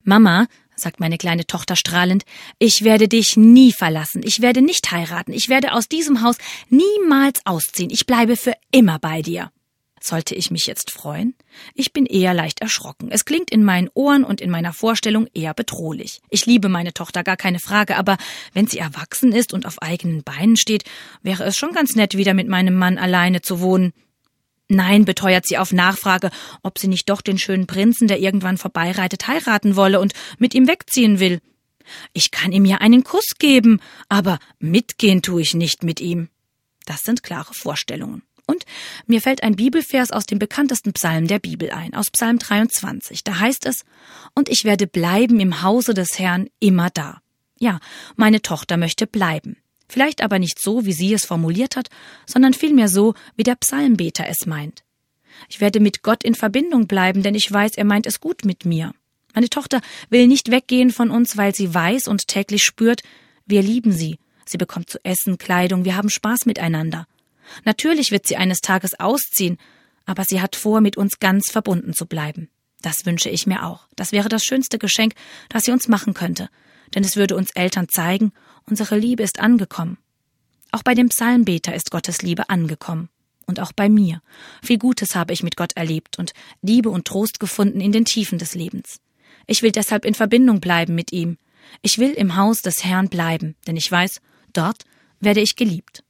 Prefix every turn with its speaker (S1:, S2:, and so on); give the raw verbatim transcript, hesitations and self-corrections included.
S1: »Mama«, sagt meine kleine Tochter strahlend, »ich werde dich nie verlassen, ich werde nicht heiraten, ich werde aus diesem Haus niemals ausziehen, ich bleibe für immer bei dir.« Sollte ich mich jetzt freuen? Ich bin eher leicht erschrocken. Es klingt in meinen Ohren und in meiner Vorstellung eher bedrohlich. Ich liebe meine Tochter, gar keine Frage, aber wenn sie erwachsen ist und auf eigenen Beinen steht, wäre es schon ganz nett, wieder mit meinem Mann alleine zu wohnen. Nein, beteuert sie auf Nachfrage, ob sie nicht doch den schönen Prinzen, der irgendwann vorbeireitet, heiraten wolle und mit ihm wegziehen will. Ich kann ihm ja einen Kuss geben, aber mitgehen tue ich nicht mit ihm. Das sind klare Vorstellungen. Und mir fällt ein Bibelvers aus dem bekanntesten Psalm der Bibel ein, aus Psalm dreiundzwanzig. Da heißt es, »Und ich werde bleiben im Hause des Herrn immer da.« Ja, meine Tochter möchte bleiben. Vielleicht aber nicht so, wie sie es formuliert hat, sondern vielmehr so, wie der Psalmbeter es meint. Ich werde mit Gott in Verbindung bleiben, denn ich weiß, er meint es gut mit mir. Meine Tochter will nicht weggehen von uns, weil sie weiß und täglich spürt, wir lieben sie. Sie bekommt zu essen, Kleidung, wir haben Spaß miteinander. Natürlich wird sie eines Tages ausziehen, aber sie hat vor, mit uns ganz verbunden zu bleiben. Das wünsche ich mir auch. Das wäre das schönste Geschenk, das sie uns machen könnte, denn es würde uns Eltern zeigen, unsere Liebe ist angekommen. Auch bei dem Psalmbeter ist Gottes Liebe angekommen. Und auch bei mir. Viel Gutes habe ich mit Gott erlebt und Liebe und Trost gefunden in den Tiefen des Lebens. Ich will deshalb in Verbindung bleiben mit ihm. Ich will im Haus des Herrn bleiben, denn ich weiß, dort werde ich geliebt.